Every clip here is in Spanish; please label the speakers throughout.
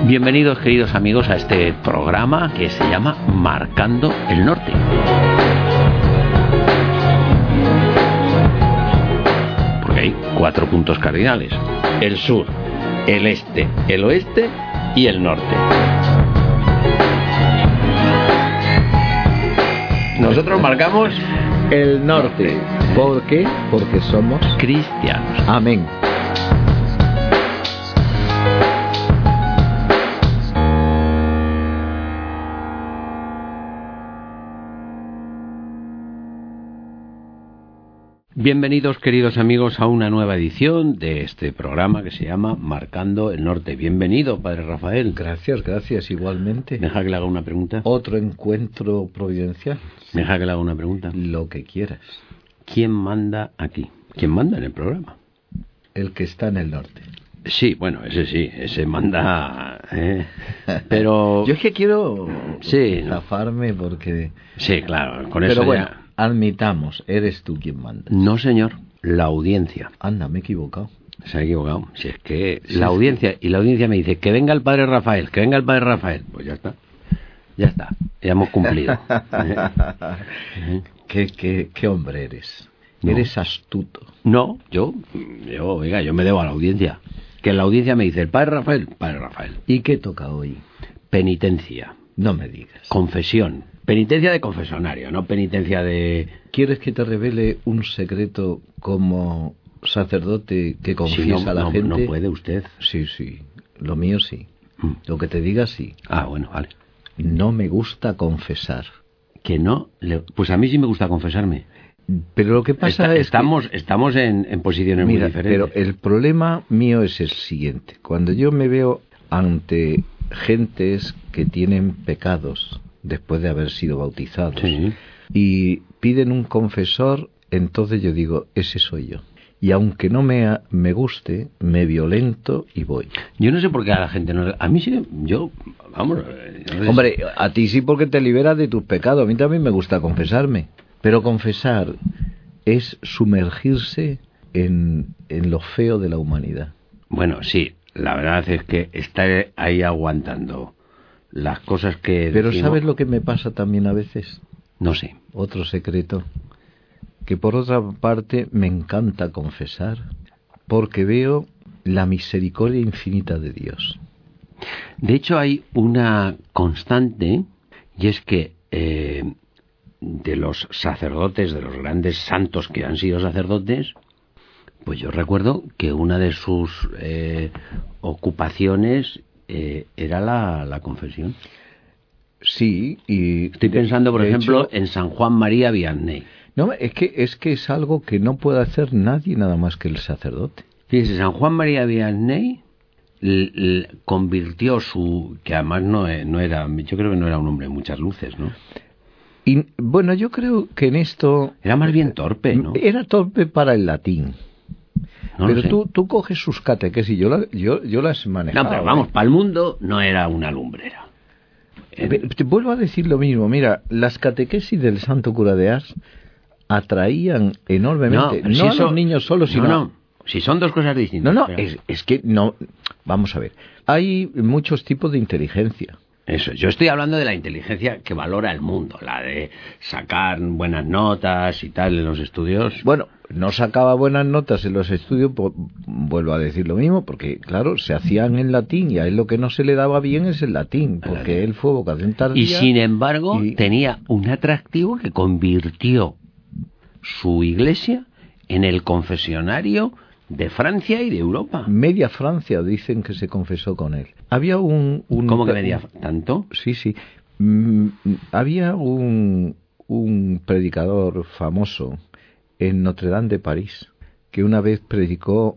Speaker 1: Bienvenidos, queridos amigos, a este programa que se llama Marcando el Norte. Porque hay 4 puntos cardinales: el sur, el este, el oeste y el norte. Nosotros marcamos
Speaker 2: el norte. ¿Por qué? Porque somos
Speaker 1: cristianos.
Speaker 2: Amén.
Speaker 1: Bienvenidos, queridos amigos, a una nueva edición de este programa que se llama Marcando el Norte. Bienvenido, Padre Rafael.
Speaker 2: Gracias, igualmente.
Speaker 1: ¿Deja que le haga una pregunta?
Speaker 2: ¿Otro encuentro providencial?
Speaker 1: ¿Deja que le haga una pregunta?
Speaker 2: Lo que quieras.
Speaker 1: ¿Quién manda aquí? ¿Quién manda en el programa?
Speaker 2: El que está en el norte.
Speaker 1: Sí, bueno, ese manda, pero...
Speaker 2: Yo es que quiero
Speaker 1: sí,
Speaker 2: zafarme porque...
Speaker 1: Sí, claro, con
Speaker 2: pero
Speaker 1: eso
Speaker 2: bueno,
Speaker 1: ya...
Speaker 2: admitamos, eres tú quien manda.
Speaker 1: No, señor, la audiencia.
Speaker 2: Anda, me he equivocado.
Speaker 1: Se ha equivocado. Si es que sí, la audiencia, y la audiencia me dice que venga el Padre Rafael, que venga el Padre Rafael. Pues ya está, ya hemos cumplido.
Speaker 2: ¿Qué hombre eres? No. Eres astuto.
Speaker 1: No, yo me debo a la audiencia. Que la audiencia me dice, el Padre Rafael.
Speaker 2: ¿Y qué toca hoy?
Speaker 1: Penitencia.
Speaker 2: No me digas.
Speaker 1: Confesión. Penitencia de confesionario, no penitencia de...
Speaker 2: ¿Quieres que te revele un secreto como sacerdote que confiesa a la gente?
Speaker 1: No puede usted.
Speaker 2: Sí, lo mío sí. Lo que te diga sí.
Speaker 1: Ah, bueno, vale.
Speaker 2: No me gusta confesar.
Speaker 1: ¿Que no? Pues a mí sí me gusta confesarme.
Speaker 2: Pero lo que pasa es
Speaker 1: que... Estamos en posiciones muy diferentes.
Speaker 2: Pero el problema mío es el siguiente. Cuando yo me veo ante gentes que tienen pecados después de haber sido bautizados,
Speaker 1: sí,
Speaker 2: y piden un confesor, entonces yo digo, ese soy yo. Y aunque no me guste, me violento y voy.
Speaker 1: Yo no sé por qué a la gente no... A mí sí, vamos...
Speaker 2: Hombre, a ti sí porque te liberas de tus pecados. A mí también me gusta confesarme. Pero confesar es sumergirse en lo feo de la humanidad.
Speaker 1: Bueno, sí, la verdad es que está ahí aguantando las cosas que...
Speaker 2: Pero decimos... ¿sabes lo que me pasa también a veces?
Speaker 1: No sé.
Speaker 2: Otro secreto. Que por otra parte me encanta confesar, porque veo la misericordia infinita de Dios.
Speaker 1: De hecho hay una constante, y es que de los sacerdotes, de los grandes santos que han sido sacerdotes, pues yo recuerdo que una de sus ocupaciones era la confesión.
Speaker 2: Sí, y...
Speaker 1: Estoy pensando, por ejemplo, en San Juan María Vianney.
Speaker 2: No, es que es algo que no puede hacer nadie nada más que el sacerdote.
Speaker 1: Fíjese, San Juan María Vianney convirtió que además no era, yo creo que no era un hombre de muchas luces, ¿no?
Speaker 2: Y bueno, yo creo que en esto...
Speaker 1: Era más bien torpe, ¿no?
Speaker 2: Era torpe para el latín.
Speaker 1: No
Speaker 2: pero tú coges sus catequesis, yo las manejaba.
Speaker 1: No, pero vamos, para el mundo no era una lumbrera.
Speaker 2: Te vuelvo a decir lo mismo. Mira, las catequesis del Santo Cura de Ars atraían enormemente, no si a los niños solos, sino...
Speaker 1: No, si son dos cosas distintas.
Speaker 2: No, es que no... Vamos a ver, hay muchos tipos de inteligencia.
Speaker 1: Eso, yo estoy hablando de la inteligencia que valora el mundo, la de sacar buenas notas y tal en los estudios.
Speaker 2: Bueno, no sacaba buenas notas en los estudios, vuelvo a decir lo mismo, porque claro, se hacían en latín y a él lo que no se le daba bien es el latín, porque él fue vocación tardía.
Speaker 1: Y sin embargo tenía un atractivo que convirtió su iglesia en el confesionario de Francia y de Europa.
Speaker 2: Media Francia dicen que se confesó con él. Había
Speaker 1: ¿Cómo que media? ¿Tanto?
Speaker 2: Sí. Había un predicador famoso en Notre Dame de París que una vez predicó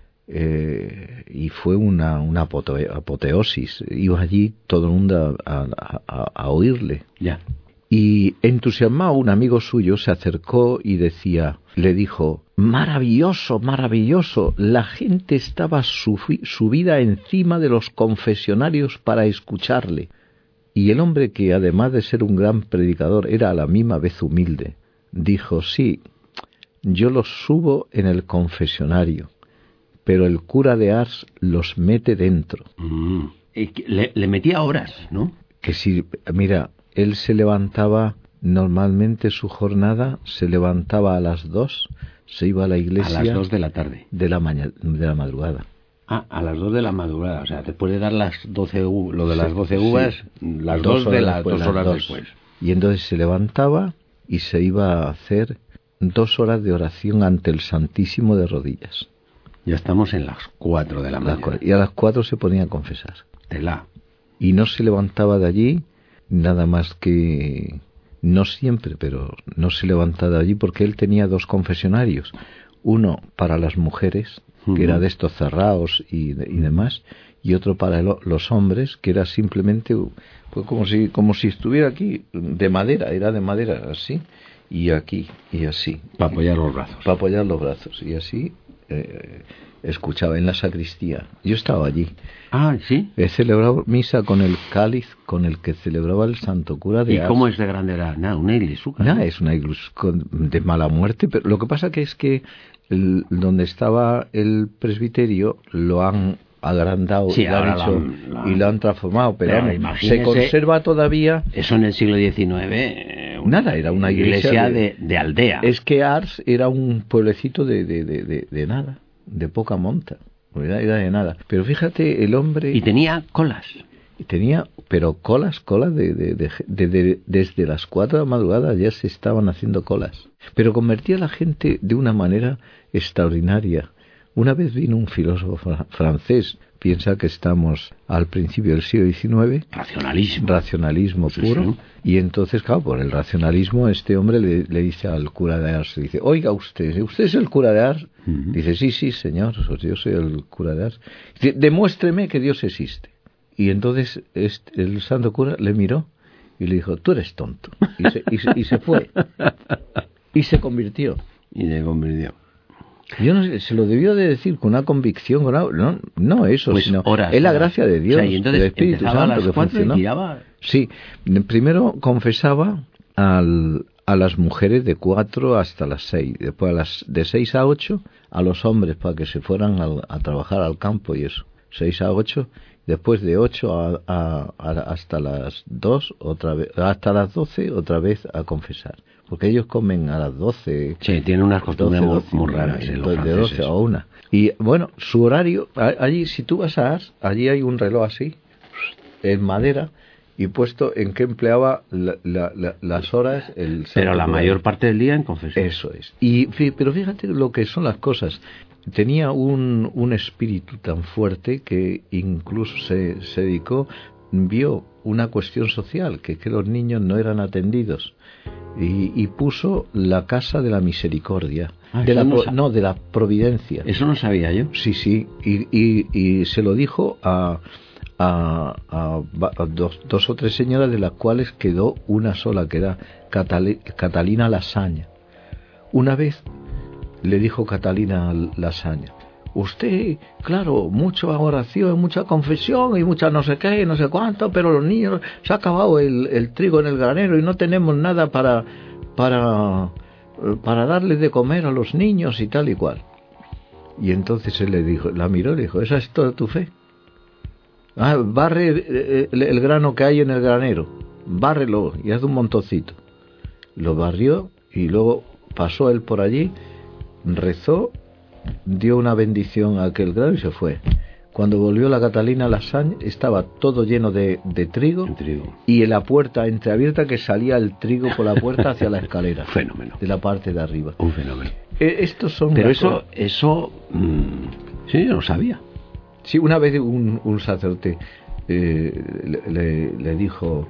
Speaker 2: y fue una apoteosis. Iba allí todo el mundo a oírle.
Speaker 1: Ya.
Speaker 2: Y entusiasmado, un amigo suyo se acercó y le dijo, maravilloso, la gente estaba subida encima de los confesionarios para escucharle. Y el hombre, que además de ser un gran predicador era a la misma vez humilde, dijo, sí, yo los subo en el confesionario, pero el cura de Ars los mete dentro.
Speaker 1: le metía horas, ¿no?
Speaker 2: Que si, mira, él se levantaba, normalmente su jornada se levantaba a las 2, se iba a la iglesia...
Speaker 1: A las 2 de la tarde.
Speaker 2: De la madrugada.
Speaker 1: Ah, a las 2 de la madrugada, o sea, después de dar las 12 lo de las 12 uvas, las
Speaker 2: 2
Speaker 1: 2 de las 2 horas
Speaker 2: dos.
Speaker 1: después.
Speaker 2: Y entonces se levantaba y se iba a hacer 2 horas de oración ante el Santísimo de rodillas.
Speaker 1: Ya estamos en las 4 de la mañana.
Speaker 2: Y a las 4 se ponía a confesar.
Speaker 1: Tela.
Speaker 2: Y no se levantaba de allí nada más que... No siempre, pero no se levantaba de allí porque él tenía 2 confesionarios. Uno para las mujeres, que era de estos cerrados y demás, y otro para los hombres, que era simplemente pues como si estuviera aquí, de madera, era de madera, así, y aquí, y así.
Speaker 1: Para apoyar los brazos.
Speaker 2: Para apoyar los brazos, y así... escuchaba en la sacristía. Yo estaba allí.
Speaker 1: Ah, ¿sí?
Speaker 2: He celebrado misa con el cáliz con el que celebraba el santo cura de Ars.
Speaker 1: ¿Y cómo es de grande era? Nada, una iglesia.
Speaker 2: Nada, es una iglesia de mala muerte, pero lo que pasa que es que donde estaba el presbiterio lo han agrandado,
Speaker 1: sí,
Speaker 2: y lo han transformado, pero se conserva todavía.
Speaker 1: Eso en el siglo XIX.
Speaker 2: Nada, era una iglesia
Speaker 1: de aldea.
Speaker 2: Es que Ars era un pueblecito de nada, de poca monta, era de nada. Pero fíjate, el hombre...
Speaker 1: Y tenía colas.
Speaker 2: Pero colas desde las 4 de la madrugada ya se estaban haciendo colas. Pero convertía a la gente de una manera extraordinaria. Una vez vino un filósofo francés, piensa que estamos al principio del siglo XIX. Racionalismo puro. Sí. Y entonces, claro, por el racionalismo, este hombre le dice al cura de Ars, dice, oiga ¿usted es el cura de Ars? Dice, sí, señor, yo soy el cura de Ars. Dice, demuéstreme que Dios existe. Y entonces el santo cura le miró y le dijo, tú eres tonto. Y se fue. Y se convirtió. Yo no sé, se lo debió de decir con una convicción, no eso,
Speaker 1: pues
Speaker 2: sino
Speaker 1: horas,
Speaker 2: es la gracia de Dios,
Speaker 1: y entonces
Speaker 2: del Espíritu Santo que funcionó. Sí, primero confesaba a las mujeres de 4 hasta las 6, después de 6 a 8 a los hombres para que se fueran a trabajar al campo y eso, 6 a 8, después de 8 hasta las 2, otra vez, hasta las 12 otra vez a confesar. Porque ellos comen a las 12.
Speaker 1: Sí, tienen unas costumbres muy raras.
Speaker 2: De 12 a 1. Y bueno, su horario, allí, si tú vas a Ars, allí hay un reloj así, en madera, y puesto en que empleaba las horas.
Speaker 1: Pero la mayor parte del día en confesión.
Speaker 2: Eso es. Pero fíjate lo que son las cosas. Tenía un espíritu tan fuerte que incluso se dedicó, vio una cuestión social, que los niños no eran atendidos. Y puso la casa de la misericordia, de la providencia.
Speaker 1: Eso no sabía yo.
Speaker 2: Sí, y se lo dijo a 2 o 3 señoras, de las cuales quedó una sola, que era Catalina Lasaña. Una vez le dijo Catalina Lasaña, usted, claro, mucha oración, mucha confesión y mucha no sé qué, no sé cuánto, pero los niños, se ha acabado el trigo en el granero y no tenemos nada para darles de comer a los niños y tal y cual. Y entonces él la miró y le dijo, ¿esa es toda tu fe? Barre el grano que hay en el granero, bárrelo y haz un montoncito. Lo barrió y luego pasó él por allí, rezó, dio una bendición a aquel grano y se fue. Cuando volvió la Catalina Lasagne estaba todo lleno de trigo, y en la puerta entreabierta, que salía el trigo por la puerta hacia la escalera.
Speaker 1: Fenómeno.
Speaker 2: De la parte de arriba.
Speaker 1: Un fenómeno.
Speaker 2: Estos son.
Speaker 1: Pero eso sí, yo no sabía.
Speaker 2: Sí, una vez un sacerdote le dijo,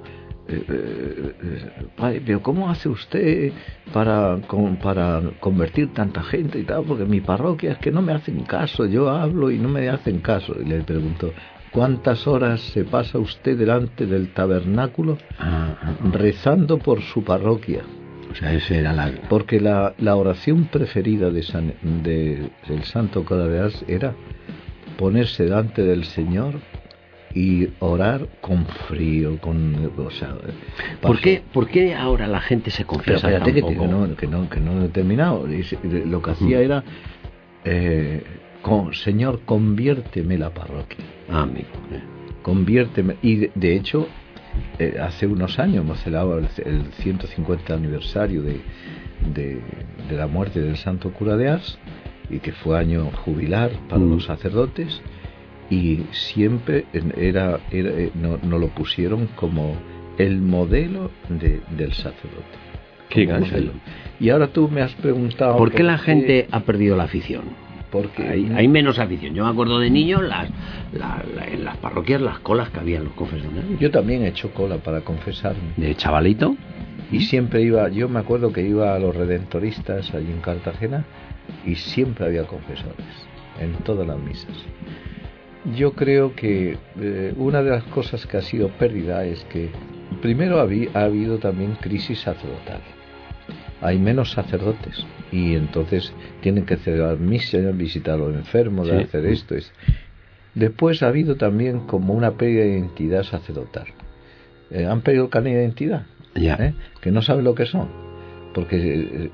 Speaker 2: padre, pero ¿cómo hace usted para convertir tanta gente y tal? Porque mi parroquia es que no me hacen caso, yo hablo y no me hacen caso. Y le preguntó, ¿cuántas horas se pasa usted delante del tabernáculo rezando por su parroquia?
Speaker 1: O sea, ese era
Speaker 2: porque la oración preferida del santo cura de Ars era ponerse delante del Señor y orar con frío,
Speaker 1: ¿Por qué ahora la gente se confiesa tan poco?
Speaker 2: Que no he terminado. Lo que hacía era, Señor, conviérteme la parroquia.
Speaker 1: Amigo.
Speaker 2: conviérteme. Y de hecho, hace unos años hemos celebrado el 150 aniversario de la muerte del santo cura de Ars, y que fue año jubilar para los sacerdotes, y siempre no lo pusieron como el modelo del sacerdote.
Speaker 1: Qué gancho.
Speaker 2: Y ahora tú me has preguntado
Speaker 1: ¿por qué la gente ha perdido la afición?
Speaker 2: Porque
Speaker 1: hay menos afición. Yo me acuerdo de niño en las parroquias, las colas que había en los confesionarios.
Speaker 2: Yo también he hecho cola para confesarme.
Speaker 1: ¿De chavalito?
Speaker 2: Y siempre iba, yo me acuerdo que iba a los redentoristas allí en Cartagena, y siempre había confesores en todas las misas. Yo creo que una de las cosas que ha sido pérdida es que primero ha habido también crisis sacerdotal. Hay menos sacerdotes y entonces tienen que celebrar misas, visitar a los enfermos, de hacer esto. Después ha habido también como una pérdida de identidad sacerdotal. Han perdido el carnet de identidad, que no saben lo que son, porque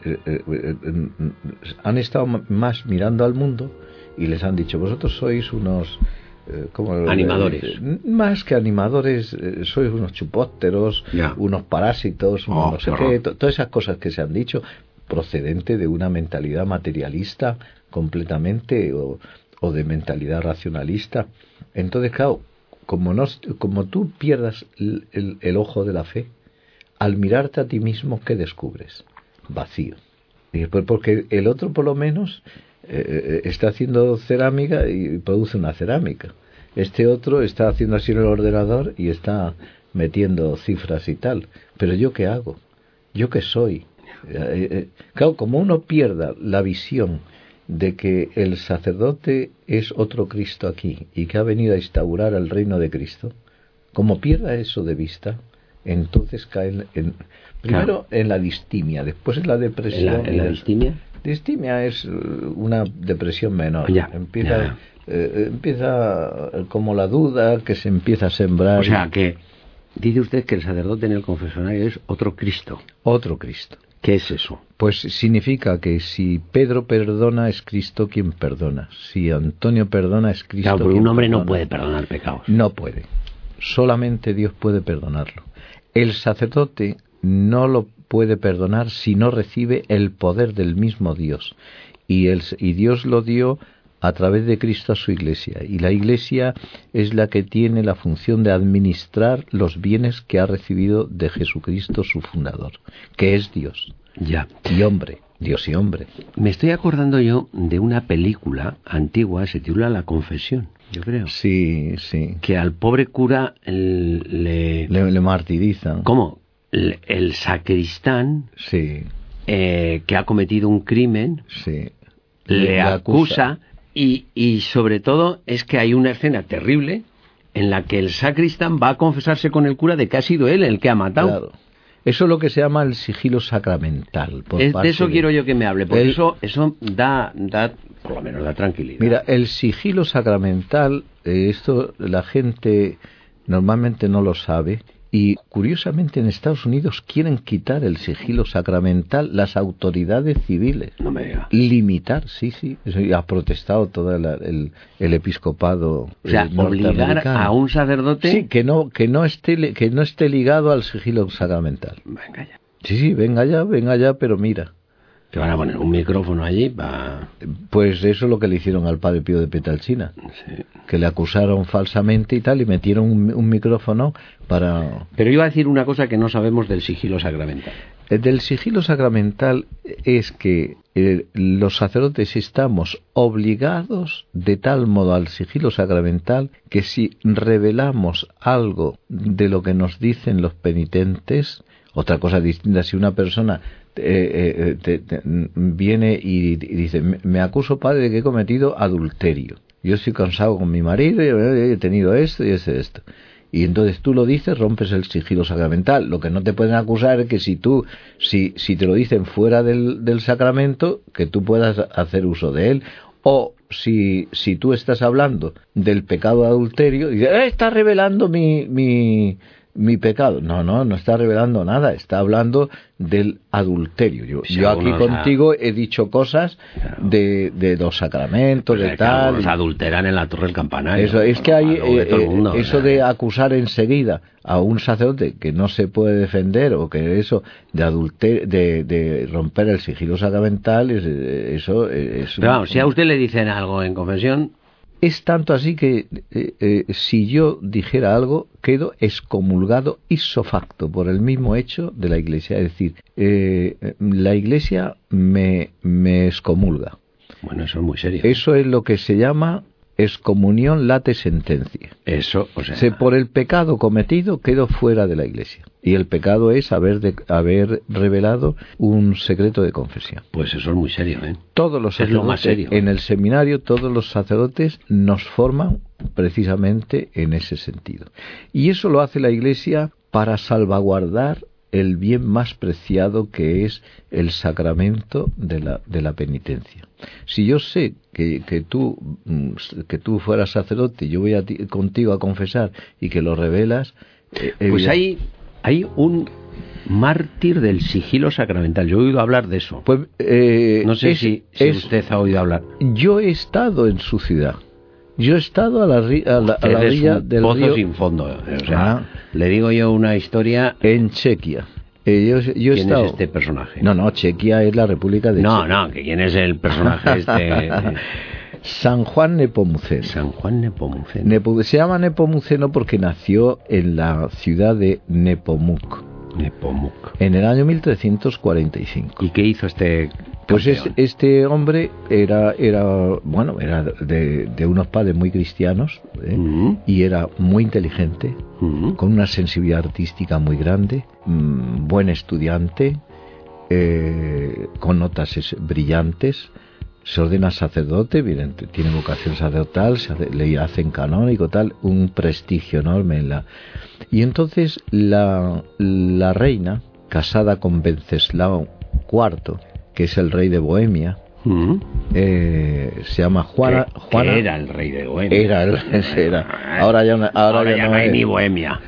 Speaker 2: han estado más mirando al mundo y les han dicho: vosotros sois unos
Speaker 1: animadores.
Speaker 2: Más que animadores, sois unos chupópteros, unos parásitos, no sé qué, todas esas cosas que se han dicho, procedente de una mentalidad materialista completamente, o de mentalidad racionalista. Entonces, claro, como tú pierdas el ojo de la fe, al mirarte a ti mismo, ¿qué descubres? Vacío. Y después, porque el otro por lo menos está haciendo cerámica y produce una cerámica. Este otro está haciendo así en el ordenador y está metiendo cifras y tal. Pero ¿yo qué hago? ¿Yo qué soy? Claro, como uno pierda la visión de que el sacerdote es otro Cristo aquí y que ha venido a instaurar el reino de Cristo, como pierda eso de vista, entonces cae primero en la distimia, después en la depresión.
Speaker 1: ¿En la distimia?
Speaker 2: Distimia es una depresión menor. Empieza como la duda que se empieza a sembrar.
Speaker 1: O sea que dice usted que el sacerdote en el confesionario es otro Cristo.
Speaker 2: Otro Cristo.
Speaker 1: ¿Qué es eso?
Speaker 2: Pues significa que si Pedro perdona, es Cristo quien perdona. Si Antonio perdona, es Cristo
Speaker 1: quien perdona. Claro, porque un hombre
Speaker 2: no
Speaker 1: puede perdonar pecados.
Speaker 2: No puede. Solamente Dios puede perdonarlo. El sacerdote no lo puede perdonar si no recibe el poder del mismo Dios. Y Dios lo dio a través de Cristo a su Iglesia. Y la Iglesia es la que tiene la función de administrar los bienes que ha recibido de Jesucristo, su fundador, que es Dios. Y hombre. Dios y hombre.
Speaker 1: Me estoy acordando yo de una película antigua, se titula La Confesión, yo creo.
Speaker 2: Sí.
Speaker 1: Que al pobre cura
Speaker 2: le martirizan.
Speaker 1: ¿Cómo? El sacristán, que ha cometido un crimen, le acusa y sobre todo es que hay una escena terrible en la que el sacristán va a confesarse con el cura de que ha sido él el que ha matado.
Speaker 2: Claro. Eso es lo que se llama el sigilo sacramental.
Speaker 1: De eso quiero yo que me hable, porque eso da, por lo menos da tranquilidad.
Speaker 2: Mira, el sigilo sacramental, esto la gente normalmente no lo sabe, y curiosamente en Estados Unidos quieren quitar el sigilo sacramental las autoridades civiles.
Speaker 1: No me diga.
Speaker 2: Limitar, sí, eso ha protestado todo el episcopado.
Speaker 1: O sea, obligar a un sacerdote.
Speaker 2: Sí, que no esté ligado al sigilo sacramental.
Speaker 1: Venga ya.
Speaker 2: Sí, venga ya, pero mira.
Speaker 1: Que van a poner un micrófono allí para...
Speaker 2: Pues eso es lo que le hicieron al padre Pío de Petalcina.
Speaker 1: Sí.
Speaker 2: Que le acusaron falsamente y tal, y metieron un micrófono para...
Speaker 1: Pero iba a decir una cosa que no sabemos del sigilo sacramental.
Speaker 2: Del sigilo sacramental es que los sacerdotes estamos obligados de tal modo al sigilo sacramental que si revelamos algo de lo que nos dicen los penitentes, otra cosa distinta, si una persona viene y dice: me acuso, padre, de que he cometido adulterio, yo estoy cansado con mi marido y he tenido esto y esto, y entonces tú lo dices, rompes el sigilo sacramental. Lo que no te pueden acusar es que si te lo dicen fuera del sacramento, que tú puedas hacer uso de él, o si tú estás hablando del pecado de adulterio, dices: estás revelando mi mi pecado. No está revelando nada, está hablando del adulterio. Yo aquí contigo he dicho cosas de los sacramentos, pues de tal.
Speaker 1: Algunos adulteran en la torre del campanario.
Speaker 2: Eso, es que hay eso de acusar enseguida a un sacerdote que no se puede defender, o que eso de romper el sigilo sacramental, eso es...
Speaker 1: Pero vamos, si a usted le dicen algo en confesión...
Speaker 2: Es tanto así que si yo dijera algo, quedo excomulgado ipso facto por el mismo hecho de la Iglesia. Es decir, la Iglesia me excomulga.
Speaker 1: Bueno, eso es muy serio.
Speaker 2: Eso es lo que se llama excomunión late sentencia.
Speaker 1: Eso, o sea...
Speaker 2: por el pecado cometido quedo fuera de la Iglesia. Y el pecado es haber revelado un secreto de confesión.
Speaker 1: Pues eso es muy serio, ¿eh?
Speaker 2: Todos los sacerdotes,
Speaker 1: es lo más serio.
Speaker 2: En el seminario, todos los sacerdotes nos forman precisamente en ese sentido. Y eso lo hace la Iglesia para salvaguardar el bien más preciado, que es el sacramento de la penitencia. Si yo sé que tú fueras sacerdote y yo voy contigo a confesar y que lo revelas...
Speaker 1: Pues hay un mártir del sigilo sacramental. Yo he oído hablar de eso.
Speaker 2: Pues,
Speaker 1: no sé si usted ha oído hablar.
Speaker 2: Yo he estado en su ciudad. Yo he estado a la orilla del
Speaker 1: pozo
Speaker 2: río...
Speaker 1: sin fondo. O sea, le digo yo una historia...
Speaker 2: En Chequia. Yo
Speaker 1: ¿Quién
Speaker 2: he estado...
Speaker 1: es este personaje?
Speaker 2: No, Chequia es la República de Chequia.
Speaker 1: No, que quién es el personaje este...
Speaker 2: San Juan Nepomuceno.
Speaker 1: San Juan Nepomuceno.
Speaker 2: Se llama Nepomuceno porque nació en la ciudad de Nepomuk. En el año 1345.
Speaker 1: ¿Y qué hizo este campeón?
Speaker 2: Pues este hombre era de unos padres muy cristianos, y era muy inteligente, con una sensibilidad artística muy grande, buen estudiante, con notas brillantes. Se ordena sacerdote, tiene vocación sacerdotal, le hacen canónico, tal, un prestigio enorme Y entonces la reina, casada con Wenceslao IV, que es el rey de Bohemia, se llama Juana.
Speaker 1: Que era el rey de Bohemia.
Speaker 2: Era. Ahora ya no
Speaker 1: hay ni Bohemia.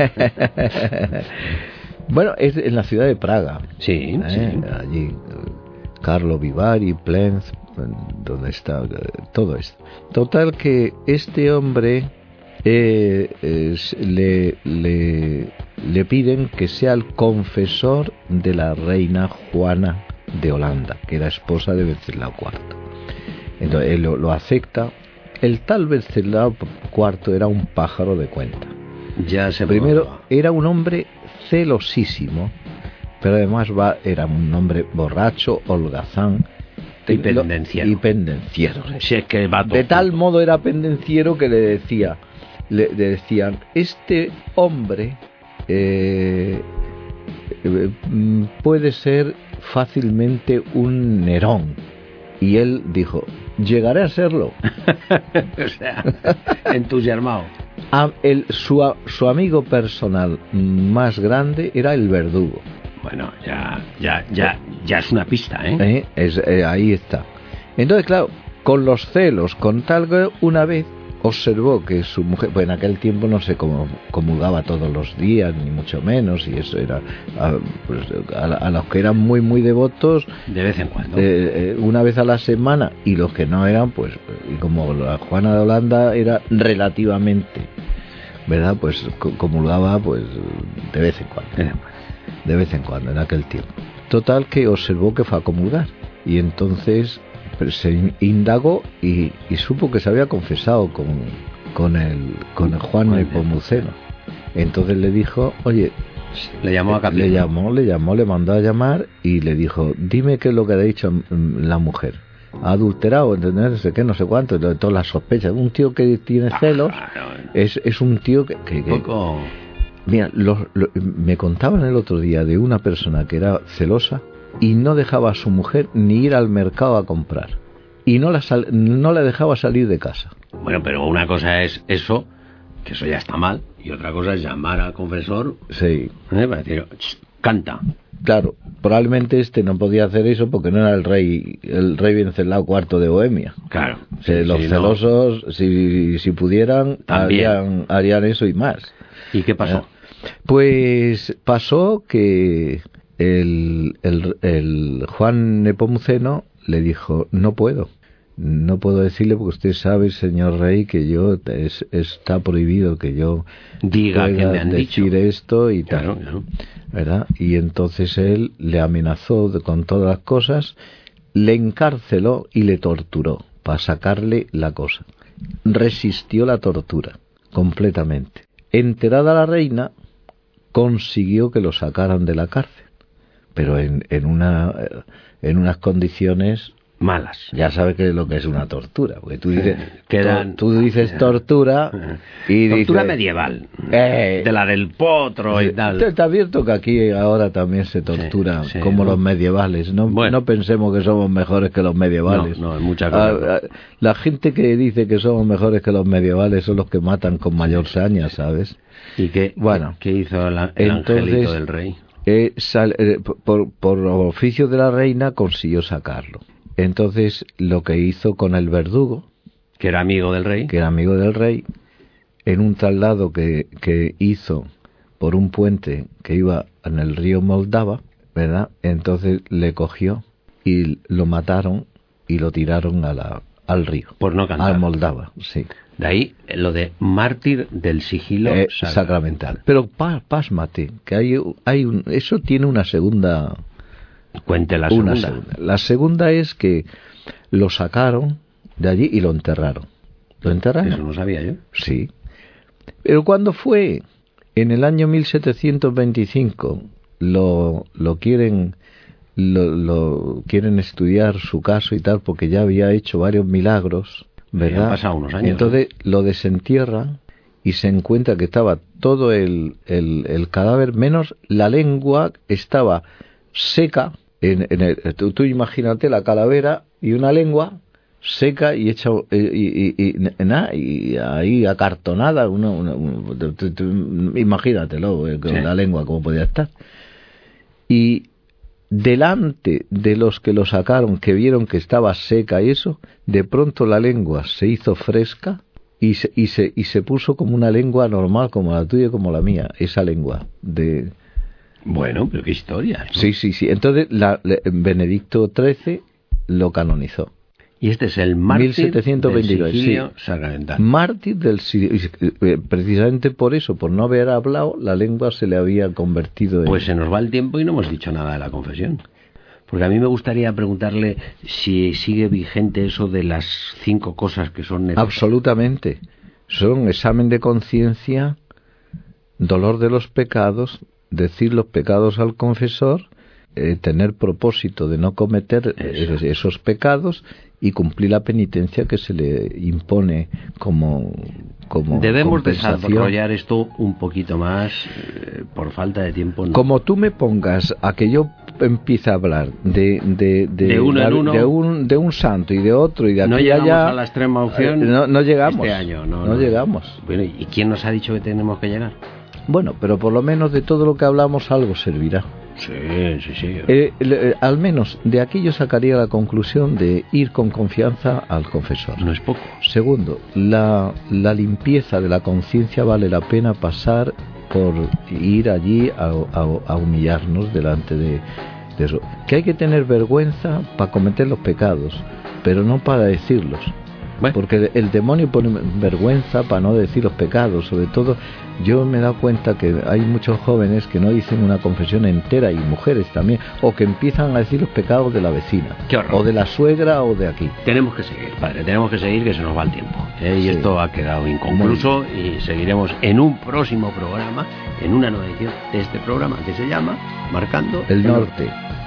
Speaker 2: Bueno, es en la ciudad de Praga.
Speaker 1: Sí.
Speaker 2: Allí, Carlo Vivari, Plenz, donde está todo esto. Total que este hombre le piden que sea el confesor de la reina Juana de Holanda, que era esposa de Wenceslao IV. Entonces él lo acepta. El tal Wenceslao IV era un pájaro de cuenta. Primero, era un hombre celosísimo, pero además era un hombre borracho, holgazán
Speaker 1: y pendenciero.
Speaker 2: Si es que de tal modo era pendenciero que le decían, este hombre puede ser fácilmente un Nerón. Y él dijo, llegaré a serlo.
Speaker 1: O sea, entusiasmado.
Speaker 2: Su amigo personal más grande era el verdugo.
Speaker 1: Bueno, ya es una pista, ¿eh?
Speaker 2: Ahí está. Entonces, claro, con los celos, con tal que una vez observó que su mujer, pues en aquel tiempo no se comulgaba todos los días, ni mucho menos, y eso era a los que eran muy, muy devotos,
Speaker 1: de vez en cuando,
Speaker 2: una vez a la semana, y los que no eran, pues, y como la Juana de Holanda era relativamente, ¿verdad? Pues comulgaba, pues, de vez en cuando, en aquel tiempo. Total que observó que fue a comulgar, y entonces se indagó y supo que se había confesado con el Juan Nepomuceno. Entonces le dijo, oye,
Speaker 1: le llamó a Capilla.
Speaker 2: Le mandó a llamar y le dijo, dime qué es lo que ha dicho la mujer. Ha adulterado, no sé qué, no sé cuánto, de todas las sospechas. Un tío que tiene celos es un tío que
Speaker 1: poco...
Speaker 2: Mira, me contaban el otro día de una persona que era celosa y no dejaba a su mujer ni ir al mercado a comprar, y no la dejaba salir de casa.
Speaker 1: Bueno, pero una cosa es eso, que eso ya está mal, y otra cosa es llamar al confesor,
Speaker 2: sí,
Speaker 1: para decir, canta.
Speaker 2: Claro, probablemente no podía hacer eso porque no era el rey Wenceslao IV de Bohemia.
Speaker 1: Claro.
Speaker 2: Los celosos, si pudieran, harían eso y más.
Speaker 1: ¿Y qué pasó?
Speaker 2: Pues pasó que el Juan Nepomuceno le dijo, no puedo decirle porque usted sabe, señor rey, que está prohibido que yo
Speaker 1: diga
Speaker 2: pueda
Speaker 1: que me han
Speaker 2: decir
Speaker 1: dicho
Speaker 2: esto y tal,
Speaker 1: claro.
Speaker 2: ¿verdad? Y entonces él le amenazó con todas las cosas, le encarceló y le torturó para sacarle la cosa. Resistió la tortura completamente. Enterada la reina, consiguió que lo sacaran de la cárcel, pero en unas condiciones
Speaker 1: malas.
Speaker 2: Ya sabes que es lo que es una tortura, porque tú dices,
Speaker 1: tú
Speaker 2: dices tortura y
Speaker 1: tortura
Speaker 2: dices,
Speaker 1: medieval, de la del potro y tal.
Speaker 2: Te advierto que aquí ahora también se tortura como los medievales. No pensemos que somos mejores que los medievales.
Speaker 1: No, en muchas cosas.
Speaker 2: La gente que dice que somos mejores que los medievales son los que matan con mayor saña, ¿sabes?
Speaker 1: ¿Y qué hizo el angelito del rey?
Speaker 2: Por oficio de la reina consiguió sacarlo. Entonces, lo que hizo con el verdugo,
Speaker 1: que era amigo del rey,
Speaker 2: en un traslado que hizo por un puente que iba en el río Moldava, ¿verdad? Entonces le cogió y lo mataron y lo tiraron al río.
Speaker 1: Por no cantar.
Speaker 2: Al Moldava, sí.
Speaker 1: De ahí lo de mártir del sigilo
Speaker 2: sacramental. Pero pásmate, que eso tiene una segunda...
Speaker 1: Cuente la segunda.
Speaker 2: La segunda es que lo sacaron de allí y lo enterraron. ¿Lo enterraron?
Speaker 1: Eso no sabía yo.
Speaker 2: Sí. Pero cuando fue en el año 1725 lo quieren estudiar su caso y tal, porque ya había hecho varios milagros, ¿verdad?
Speaker 1: Han pasado unos años.
Speaker 2: Entonces lo desentierran y se encuentra que estaba todo el cadáver, menos la lengua estaba seca. Tú imagínate la calavera y una lengua seca y hecha y ahí acartonada, imagínatelo, con la lengua cómo podía estar. Y delante de los que lo sacaron, que vieron que estaba seca y eso, de pronto la lengua se hizo fresca y se puso como una lengua normal, como la tuya y como la mía, esa lengua de...
Speaker 1: Bueno, pero qué historia, ¿no?
Speaker 2: Sí. Entonces Benedicto XIII lo canonizó.
Speaker 1: Y este es el mártir
Speaker 2: 1722,
Speaker 1: del sigilo sacramental.
Speaker 2: Mártir del sigilo. Precisamente por eso, por no haber hablado, la lengua se le había convertido en...
Speaker 1: Pues se nos va el tiempo y no hemos dicho nada de la confesión. Porque a mí me gustaría preguntarle si sigue vigente eso de las 5 cosas que son necesarias.
Speaker 2: Absolutamente. Son examen de conciencia, dolor de los pecados, decir los pecados al confesor, tener propósito de no cometer esos pecados y cumplir la penitencia que se le impone como
Speaker 1: debemos desarrollar esto un poquito más, por falta de tiempo. No.
Speaker 2: Como tú me pongas a que yo empiece a hablar de
Speaker 1: uno en uno,
Speaker 2: de un santo y de otro y de aquí
Speaker 1: no llegamos
Speaker 2: allá,
Speaker 1: a la extrema opción.
Speaker 2: No llegamos.
Speaker 1: Este año
Speaker 2: no llegamos.
Speaker 1: Bueno, ¿y quién nos ha dicho que tenemos que llegar?
Speaker 2: Bueno, pero por lo menos de todo lo que hablamos algo servirá.
Speaker 1: Sí.
Speaker 2: Al menos de aquí yo sacaría la conclusión de ir con confianza al confesor.
Speaker 1: No es poco.
Speaker 2: Segundo, la limpieza de la conciencia vale la pena pasar por ir allí a humillarnos delante de eso. Que hay que tener vergüenza para cometer los pecados, pero no para decirlos. Bueno. Porque el demonio pone vergüenza para no decir los pecados. Sobre todo, yo me he dado cuenta que hay muchos jóvenes que no dicen una confesión entera, y mujeres también, o que empiezan a decir los pecados de la vecina, o de la suegra, o de aquí.
Speaker 1: Tenemos que seguir, padre, que se nos va el tiempo, y esto ha quedado inconcluso, y seguiremos en un próximo programa, en una nueva edición de este programa que se llama Marcando
Speaker 2: el Norte.